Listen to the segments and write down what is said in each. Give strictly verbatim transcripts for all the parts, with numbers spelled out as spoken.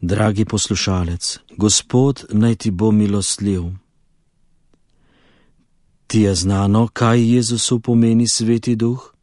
Dragi poslušalec, Gospod naj ti bo milostljiv. Ti je znano, kaj Jezusu pomeni Sveti Duh?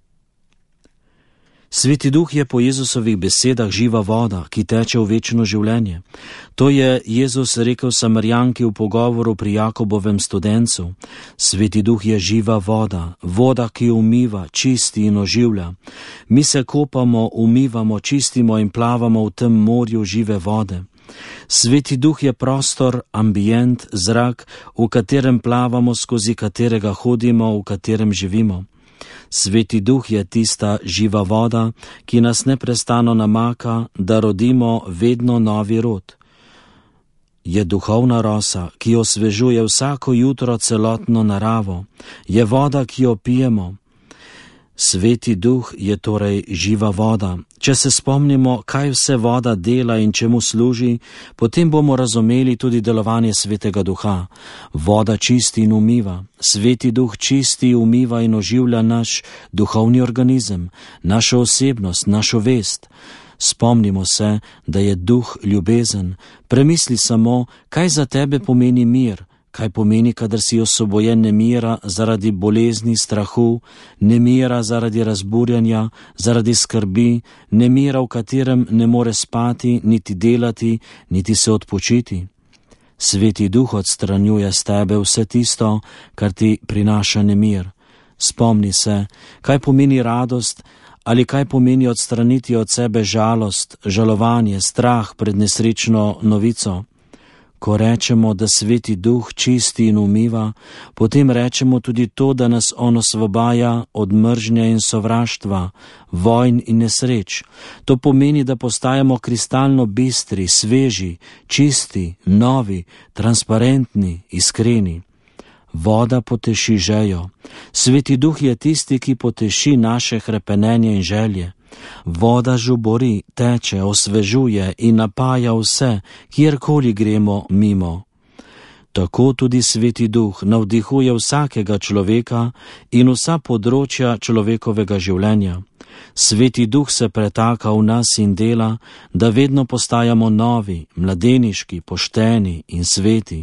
Sveti Duh je po Jezusovih besedah živa voda, ki teče v večno življenje. To je Jezus rekel Samarijanki v pogovoru pri Jakobovem studencu. Sveti Duh je živa voda, voda, ki umiva, čisti in oživlja. Mi se kopamo, umivamo, čistimo in plavamo v tem morju žive vode. Sveti Duh je prostor, ambient, zrak, v katerem plavamo, skozi katerega hodimo, v katerem živimo. Sveti Duh je tista živa voda, ki nas neprestano namaka, da rodimo vedno novi rod. Je duhovna rosa, ki osvežuje vsako jutro celotno naravo. Je voda, ki jo pijemo. Sveti Duh je torej živa voda. Če se spomnimo, kaj vse voda dela in čemu služi, potem bomo razumeli tudi delovanje Svetega Duha. Voda čisti in umiva. Sveti Duh čisti, umiva in oživlja naš duhovni organizem, našo osebnost, našo vest. Spomnimo se, da je Duh ljubezen. Premisli samo, kaj za tebe pomeni mir. Kaj pomeni, kadar si osvobojen nemira zaradi bolezni, strahu, nemira zaradi razburjanja, zaradi skrbi, nemira, v katerem ne more spati, niti delati, niti se odpočiti. Sveti Duh odstranjuje z tebe vse tisto, kar ti prinaša nemir. Spomni se, kaj pomeni radost ali kaj pomeni odstraniti od sebe žalost, žalovanje, strah pred nesrečno novico. Ko rečemo, da Sveti Duh čisti in umiva, potem rečemo tudi to, da nas on osvobaja od mržnje in sovraštva, vojn in nesreč. To pomeni, da postajamo kristalno bistri, sveži, čisti, novi, transparentni, iskreni. Voda poteši žejo. Sveti Duh je tisti, ki poteši naše hrepenenje in želje. Voda žubori, teče, osvežuje in napaja vse, kjerkoli gremo mimo. Tako tudi Sveti Duh navdihuje vsakega človeka in vsa področja človekovega življenja. Sveti Duh se pretaka v nas in dela, da vedno postajamo novi, mladeniški, pošteni in sveti.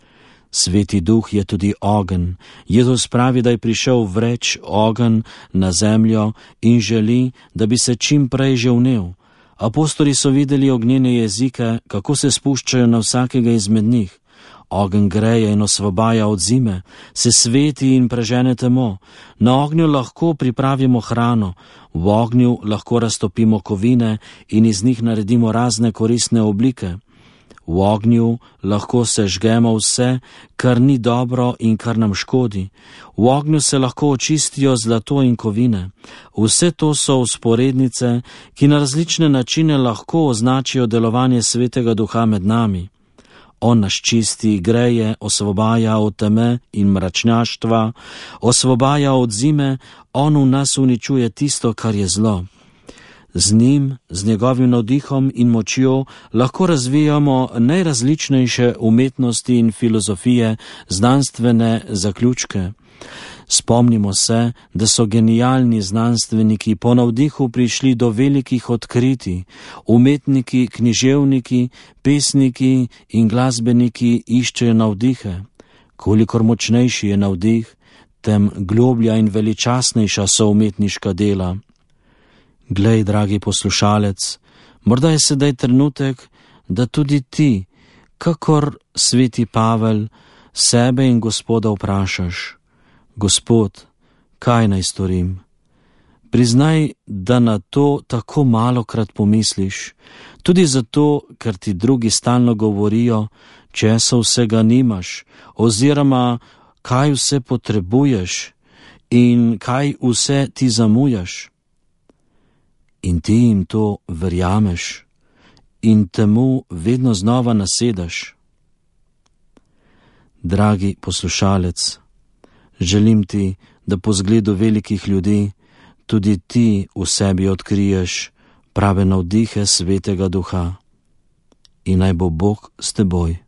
Sveti Duh je tudi ogenj. Jezus pravi, da je prišel vreč ogenj na zemljo in želi, da bi se čim prej že vnel. Apostoli so videli ognjene jezike, kako se spuščajo na vsakega izmed njih. Ogenj greje in osvobaja od zime, se sveti in prežene temo. Na ognju lahko pripravimo hrano, v ognju lahko raztopimo kovine in iz njih naredimo razne koristne oblike. V ognju lahko sežgemo vse, kar ni dobro in kar nam škodi. V ognju se lahko očistijo zlato in kovine. Vse to so vzporednice, ki na različne načine lahko označijo delovanje Svetega Duha med nami. On nas čisti, greje, osvobaja od teme in mračnjaštva, osvobaja od zime, on v nas uničuje tisto, kar je zlo. Z njim, z njegovim navdihom in močjo lahko razvijamo najrazličnejše umetnosti in filozofije, znanstvene zaključke. Spomnimo se, da so genialni znanstveniki po navdihu prišli do velikih odkritij. Umetniki, književniki, pesniki in glasbeniki iščejo navdihe. Kolikor močnejši je navdih, tem globlja in veličastnejša so umetniška dela. Glej, dragi poslušalec, morda je sedaj trenutek, da tudi ti, kakor sveti Pavel, sebe in Gospoda vprašaš: Gospod, kaj naj storim? Priznaj, da na to tako malokrat pomisliš, tudi zato, ker ti drugi stalno govorijo, česa vsega nimaš, oziroma kaj vse potrebuješ in kaj vse ti zamujaš. In ti jim to verjameš in temu vedno znova nasedaš. Dragi poslušalec, želim ti, da po zgledu velikih ljudi tudi ti v sebi odkriješ prave navdihe Svetega Duha. In naj bo Bog s teboj.